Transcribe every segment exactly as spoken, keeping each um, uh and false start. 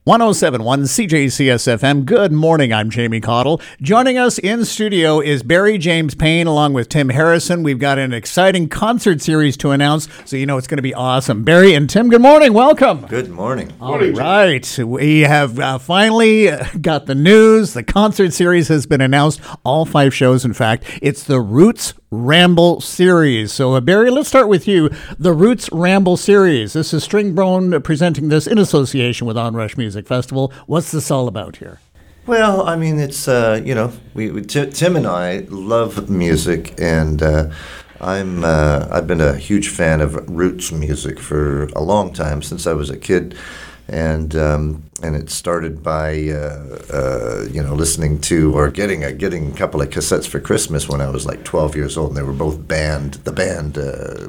one oh seven point one C J C S F M. Good morning. I'm Jamie Cottle. Joining us in studio is Barry James Payne along with Tim Harrison. We've got an exciting concert series to announce, so you know it's going to be awesome. Barry and Tim, good morning. Welcome. Good morning. All right. We have uh, finally got the news. The concert series has been announced. All five shows, in fact. It's the Roots Ramble series. So, uh, Barry, let's start with you. The Roots Ramble series. This is Stringbone presenting this in association with Onrush Music Festival. What's this all about here? Well, I mean, it's, uh, you know, we, we T- Tim and I love music, and uh, I'm, uh, I've been a huge fan of roots music for a long time, since I was a kid. And um, and it started by uh, uh, you know listening to or getting a getting a couple of cassettes for Christmas when I was like twelve years old, and they were both band the band uh,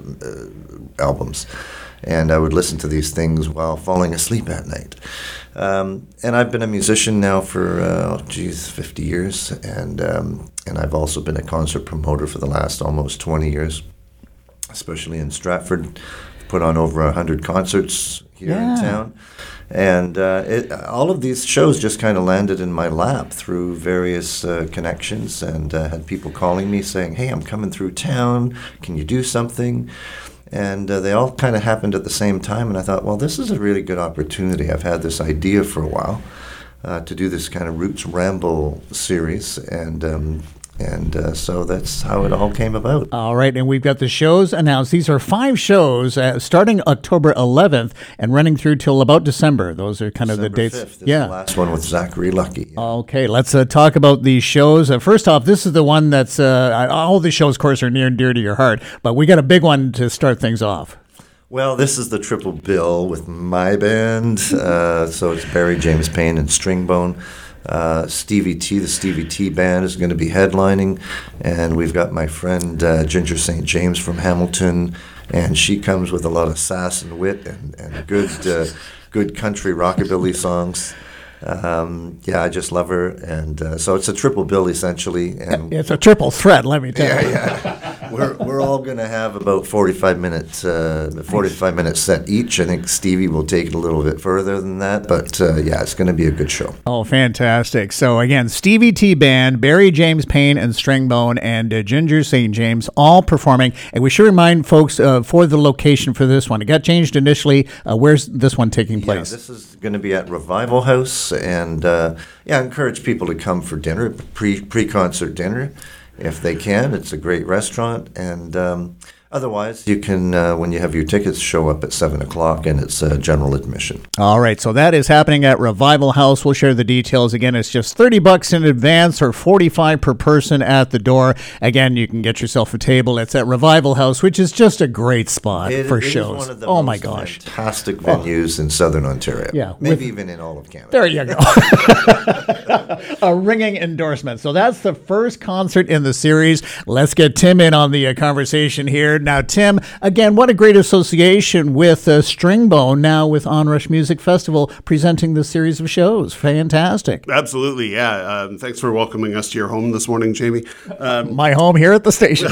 uh, albums, and I would listen to these things while falling asleep at night. Um, and I've been a musician now for uh, oh, geez, fifty years, and um, and I've also been a concert promoter for the last almost twenty years, especially in Stratford. Put on over a hundred concerts here yeah. in town. And uh, it, all of these shows just kind of landed in my lap through various uh, connections, and uh, had people calling me saying, hey, I'm coming through town, can you do something? And uh, they all kind of happened at the same time, and I thought, well, this is a really good opportunity. I've had this idea for a while uh, to do this kind of Roots Ramble series, and um, And uh, so that's how it all came about. All right, and we've got the shows announced. These are five shows uh, starting October eleventh and running through till about December. Those are kind December of the dates. fifth is yeah, the last one with Zachary Lucky. Okay, let's uh, talk about these shows. Uh, first off, this is the one that's uh, all the shows, of course, are near and dear to your heart, but we got a big one to start things off. Well, this is the triple bill with my band. Uh, so it's Barry James Payne and Stringbone. Uh, Stevie T, the Stevie T Band, is going to be headlining, and we've got my friend uh, Ginger Saint James from Hamilton, and she comes with a lot of sass and wit and, and good uh, good country rockabilly songs. Um, yeah, I just love her, and uh, so it's a triple bill essentially. And it's a triple threat, let me tell yeah, you. Yeah, we're we're all going to have about forty-five minutes, uh, forty-five minutes set each. I think Stevie will take it a little bit further than that, but uh, yeah, it's going to be a good show. Oh, fantastic! So again, Stevie T Band, Barry James Payne and Stringbone, and uh, Ginger Saint James all performing. And we should remind folks uh, for the location for this one. It got changed initially. Uh, where's this one taking place? Yeah, this is going to be at Revival House. And uh, yeah, I encourage people to come for dinner, pre pre concert dinner, if they can. It's a great restaurant, and um, otherwise, you can uh, when you have your tickets, show up at seven o'clock, and it's uh, general admission. All right, so that is happening at Revival House. We'll share the details again. It's just thirty bucks in advance or forty-five per person at the door. Again, you can get yourself a table. It's at Revival House, which is just a great spot it, for it shows. Is one of the oh most my gosh, fantastic venues oh. in Southern Ontario. Yeah, maybe with, even in all of Canada. There you go. A ringing endorsement. So that's the first concert in the series. Let's get Tim in on the uh, conversation here. Now, Tim, again, what a great association with uh, Stringbone, now with Onrush Music Festival, presenting this series of shows. Fantastic. Absolutely, yeah. Um, thanks for welcoming us to your home this morning, Jamie. Um, My home here at the station.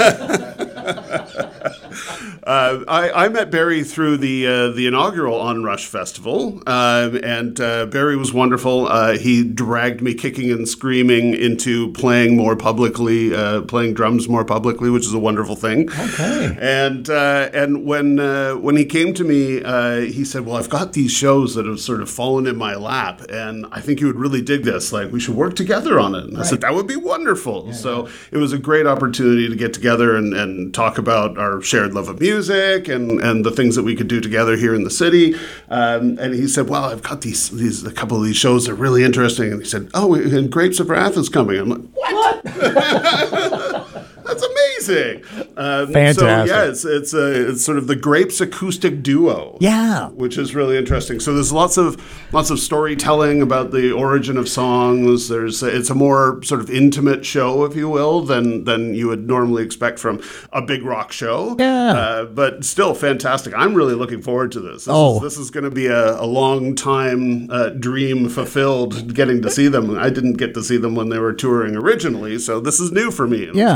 Uh, I, I met Barry through the uh, the inaugural Onrush Festival, uh, and uh, Barry was wonderful. Uh, he dragged me kicking and screaming into playing more publicly, uh, playing drums more publicly, which is a wonderful thing. Okay. And uh, and when uh, when he came to me, uh, he said, "Well, I've got these shows that have sort of fallen in my lap, and I think you would really dig this. Like, we should work together on it." And right. I said, "That would be wonderful." Yeah, so yeah. It was a great opportunity to get together and, and talk about our shared love of music. music and, and the things that we could do together here in the city. Um, and he said, well, I've got these, these, a couple of these shows that are really interesting. And he said, oh, and Grapes of Wrath is coming. I'm like, what? That's amazing. Um, Fantastic. So, yeah, it's, it's, a, it's sort of the Grapes acoustic duo. Yeah. Which is really interesting. So there's lots of lots of storytelling about the origin of songs. There's It's a more sort of intimate show, if you will, than, than you would normally expect from a big rock show. Yeah. Uh, but still fantastic. I'm really looking forward to this. This oh. is, this is going to be a, a long time uh, dream fulfilled, getting to see them. I didn't get to see them when they were touring originally, so this is new for me. Yeah. It's going to be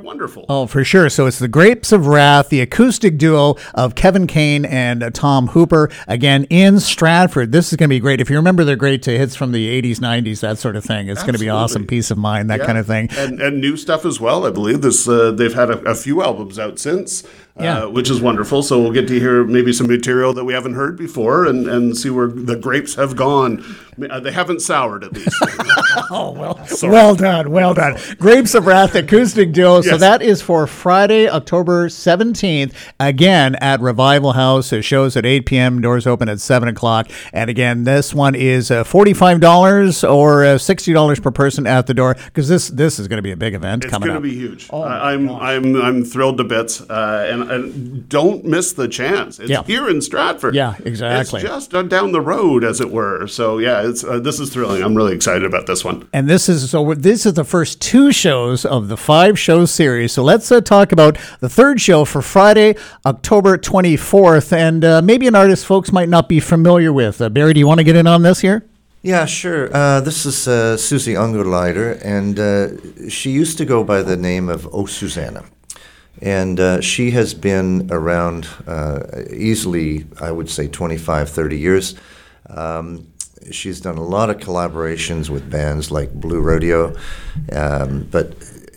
wonderful. Oh, for sure. So it's the Grapes of Wrath, the acoustic duo of Kevin Kane and uh, Tom Hooper, again in Stratford. This is going to be great. If you remember their great hits from the eighties, nineties, that sort of thing, it's going to be awesome. Peace of Mind, that Yeah. kind of thing. And, and new stuff as well, I believe. This uh, they've had a, a few albums out since, uh, Yeah. which is wonderful. So we'll get to hear maybe some material that we haven't heard before and, and see where the grapes have gone. Uh, they haven't soured, at least. Oh, well, well done, well done. Grapes of Wrath acoustic duo. So Yes. that is for Friday, October seventeenth, again at Revival House. It shows at eight p.m., doors open at seven o'clock. And again, this one is uh, forty-five dollars or uh, sixty dollars per person at the door, because this this is going to be a big event It's coming going to up. be huge. Oh, I, I'm I'm I'm thrilled to bits, uh, and, and don't miss the chance. It's Yeah. here in Stratford. Yeah, exactly. It's just uh, down the road, as it were. So yeah, it's uh, this is thrilling. I'm really excited about this one. And this is so. This is the first two shows of the five show series. So let's uh, talk about the third show for Friday, October twenty-fourth, and uh, maybe an artist folks might not be familiar with. Uh, Barry, do you want to get in on this here? Yeah, sure. Uh, this is uh, Susie Ungerleider, and uh, she used to go by the name of Oh Susanna. And uh, she has been around uh, easily, I would say, twenty-five, thirty years. Um, she's done a lot of collaborations with bands like Blue Rodeo, um, but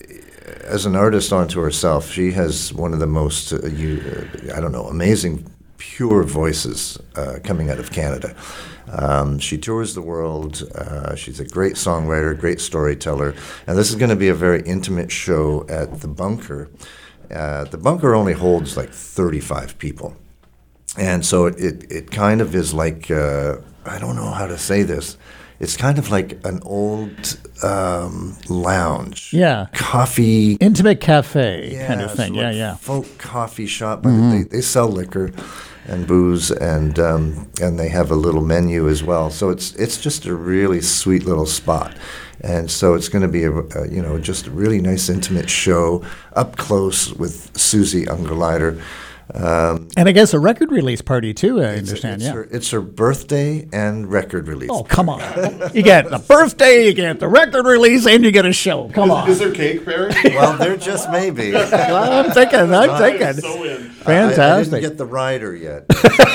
as an artist onto herself, she has one of the most, uh, you, uh, I don't know, amazing, pure voices uh, coming out of Canada. Um, she tours the world. Uh, she's a great songwriter, great storyteller, and this is going to be a very intimate show at the Bunker. Uh, the Bunker only holds like thirty-five people, and so it, it, it kind of is like, uh, I don't know how to say this, it's kind of like an old um, lounge. Yeah. Coffee. Intimate cafe kind Yeah, of thing. it's Yeah, like yeah. folk coffee shop, but they, they sell liquor and booze, and um, and they have a little menu as well. So it's it's just a really sweet little spot, and so it's going to be a, a you know just a really nice intimate show up close with Susie Ungerleider. Um, And I guess a record release party too, I it's, understand. it's Yeah. her, it's her birthday and record release. Oh, come on. You get the birthday, you get the record release, and you get a show. Come on. Is there cake, Barry? Well, there just may be. I'm thinking, I'm thinking. So in. Fantastic. I, I didn't get the rider yet.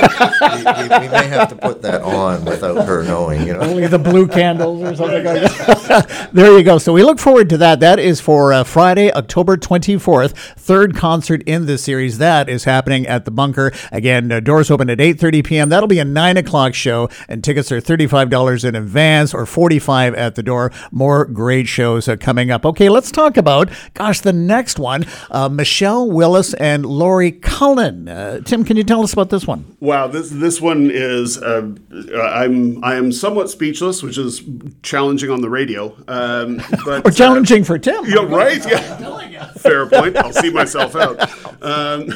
we, we, we may have to put that on without her knowing, you know. Only the blue candles or something like that. There you go. So we look forward to that. That is for uh, Friday, October twenty-fourth, third concert in the series. That is happening at the Bunker. Again, uh, doors open at eight thirty p.m. That'll be a nine o'clock show, and tickets are thirty-five dollars in advance or forty-five dollars at the door. More great shows uh, coming up. Okay, let's talk about, gosh, the next one, uh, Michelle Willis and Laurie Cullen. Uh, Tim, can you tell us about this one? Wow, this this one is uh, I'm I am somewhat speechless, which is challenging on the radio. Um, but Or challenging for Tim. Uh, yeah, right. Yeah, fair point. I'll see myself out. Um,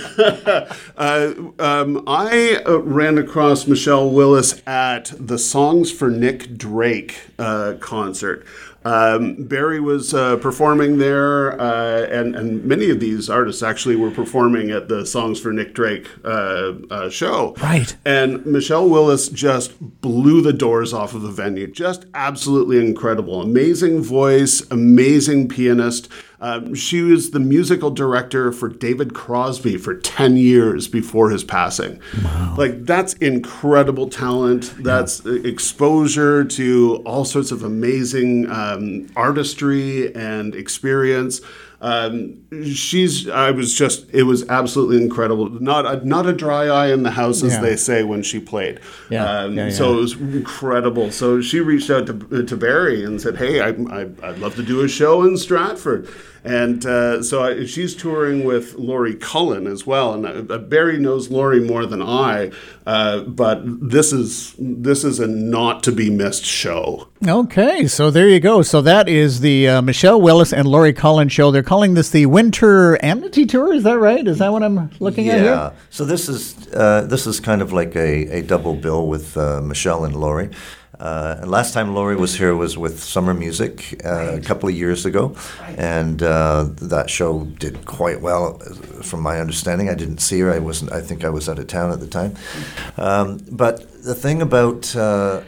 uh, um, I uh, ran across Michelle Willis at the Songs for Nick Drake uh, concert. Um, Barry was uh, performing there, uh, and, and many of these artists actually were performing at the Songs for Nick Drake uh, uh, show. Right. And Michelle Willis just blew the doors off of the venue. Just absolutely incredible. Amazing voice, amazing pianist. Um, she was the musical director for David Crosby for ten years before his passing. Wow. Like, that's incredible talent. That's yeah. exposure to all sorts of amazing um, artistry and experience. Um, she's, I was just, it was absolutely incredible. Not a, not a dry eye in the house, as Yeah. they say, when she played. Yeah. Um, Yeah, yeah. So it was incredible. So she reached out to, to Barry and said, hey, I, I, I'd love to do a show in Stratford. And uh, so I, she's touring with Laurie Cullen as well. And uh, Barry knows Laurie more than I, uh, but this is this is a not to be missed show. Okay, so there you go. So that is the uh, Michelle Willis and Laurie Cullen show. They're calling this the Winter Amity Tour. Is that right? Is that what I'm looking yeah. at here? Yeah. So this is uh, this is kind of like a, a double bill with uh, Michelle and Laurie. Uh, and last time Laurie was here was with Summer Music uh, right. a couple of years ago, right. and uh, that show did quite well, from my understanding. I didn't see her. I wasn't. I think I was out of town at the time. Um, but the thing about uh,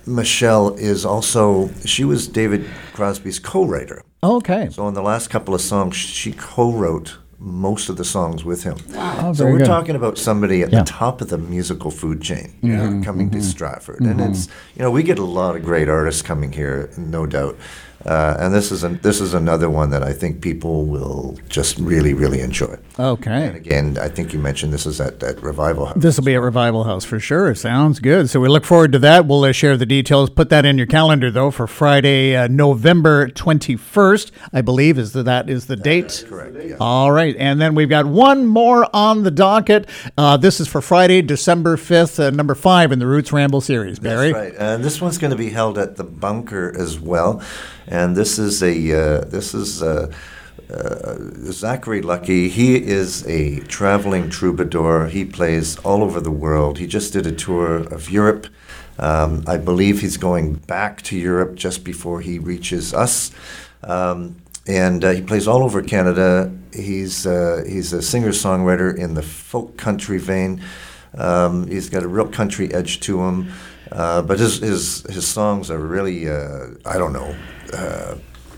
Michelle is also, she was David Crosby's co-writer. Okay. So on the last couple of songs, she co-wrote most of the songs with him. Oh, so very we're good. talking about somebody at Yeah. the top of the musical food chain Mm-hmm, uh, coming to Stratford. And it's, you know, we get a lot of great artists coming here, no doubt. Uh, and this is an, this is another one that I think people will just really, really enjoy. Okay. And again, I think you mentioned this is at, at Revival House. This will be at Revival House for sure. Sounds good. So we look forward to that. We'll uh, share the details. Put that in your calendar, though, for Friday, uh, November twenty-first, I believe is the, that is the date. Correct, yeah. All right. And then we've got one more on the docket. Uh, this is for Friday, December fifth, uh, number five in the Roots Ramble series. Barry? That's right. And this one's going to be held at the Bunker as well. And this is a uh, this is uh, uh, Zachary Lucky. He is a traveling troubadour. He plays all over the world. He just did a tour of Europe. Um, I believe he's going back to Europe just before he reaches us. Um, and uh, he plays all over Canada. He's uh, he's a singer-songwriter in the folk country vein. Um, he's got a real country edge to him. Uh, but his, his his songs are really, uh, I don't know, uh,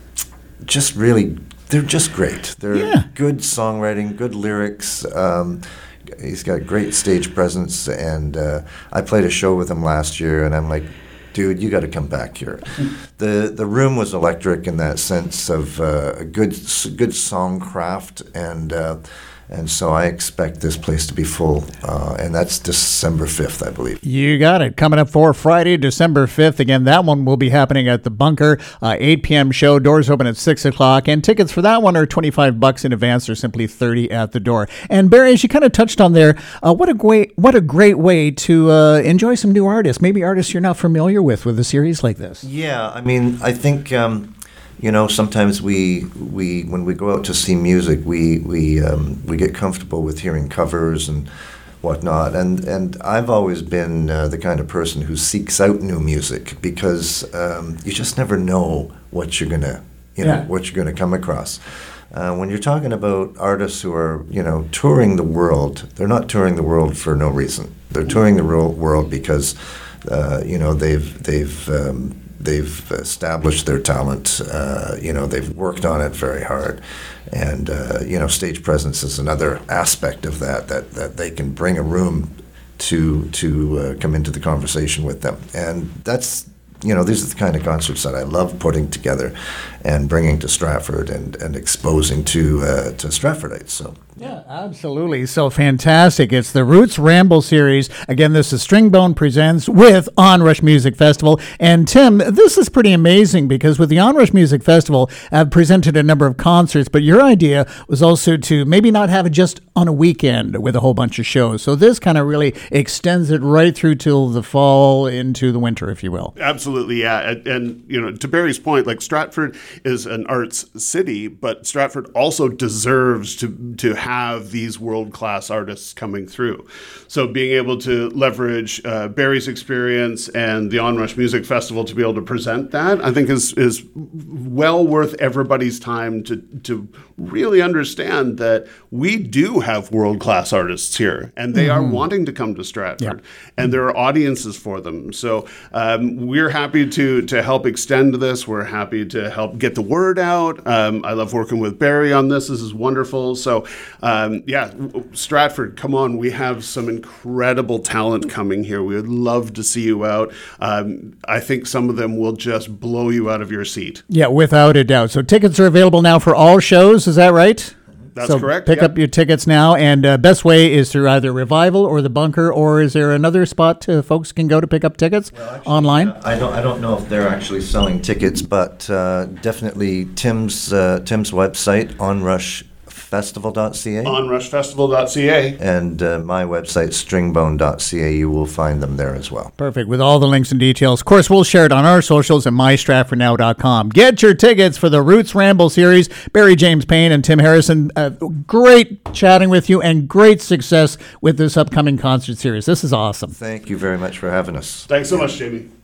just really, they're just great. They're Yeah. good songwriting, good lyrics. Um, he's got great stage presence, and uh, I played a show with him last year, and I'm like, dude, you got to come back here. the The room was electric in that sense of uh, a good good song craft, and uh, and so I expect this place to be full, uh, and that's December fifth, I believe. You got it. Coming up for Friday, December fifth. Again, that one will be happening at the Bunker. Uh, eight p.m. show. Doors open at six o'clock. And tickets for that one are twenty-five bucks in advance or simply thirty at the door. And Barry, as you kind of touched on there, uh, what a great what a great way to uh, enjoy some new artists. Maybe artists you're not familiar with with a series like this. Yeah, I mean, I think um, you know sometimes we we when we go out to see music, we we um, we get comfortable with hearing covers and whatnot, and and I've always been uh, the kind of person who seeks out new music because um, you just never know what you're gonna you know Yeah. what you're gonna come across. Uh, when you're talking about artists who are, you know, touring the world, they're not touring the world for no reason. They're touring the ro- world because, uh, you know, they've they've um, they've established their talent. Uh, you know, they've worked on it very hard, and uh, you know, stage presence is another aspect of that. That that they can bring a room to to uh, come into the conversation with them, and that's. You know, these are the kind of concerts that I love putting together and bringing to Stratford and, and exposing to uh, to Stratfordites. So Yeah, absolutely. So fantastic. It's the Roots Ramble series. Again, this is Stringbone Presents with Onrush Music Festival. And Tim, this is pretty amazing because with the Onrush Music Festival, I've presented a number of concerts, but your idea was also to maybe not have it just on a weekend with a whole bunch of shows. So this kind of really extends it right through till the fall into the winter, if you will. Absolutely, yeah. And, and, you know, to Barry's point, like Stratford is an arts city, but Stratford also deserves to to have these world-class artists coming through. So being able to leverage uh, Barry's experience and the Onrush Music Festival to be able to present that, I think is is well worth everybody's time to to really understand that we do have world-class artists here, and they are wanting to come to Stratford, and there are audiences for them. So um, we're happy to to help extend this. We're happy to help get the word out. Um, I love working with Barry on this. This is wonderful. So um, yeah, Stratford, come on. We have some incredible talent coming here. We would love to see you out. Um, I think some of them will just blow you out of your seat. Yeah, without a doubt. So tickets are available now for all shows. Is that right? That's so correct. Pick Yep. up your tickets now, and uh, best way is through either Revival or the Bunker, or is there another spot uh, folks can go to pick up tickets online? I don't I don't know if they're actually selling tickets, but uh, definitely Tim's uh, Tim's website onrush festival dot c a onrush festival dot c a. and uh, my website stringbone dot c a. You will find them there as well. Perfect, with all the links and details. Of course, we'll share it on our socials at my stratford now dot com. Get your tickets for the Roots Ramble series. Barry James Payne and Tim Harrison, uh, great chatting with you and great success with this upcoming concert series. This is awesome. Thank you very much for having us. Thanks so much, Jamie.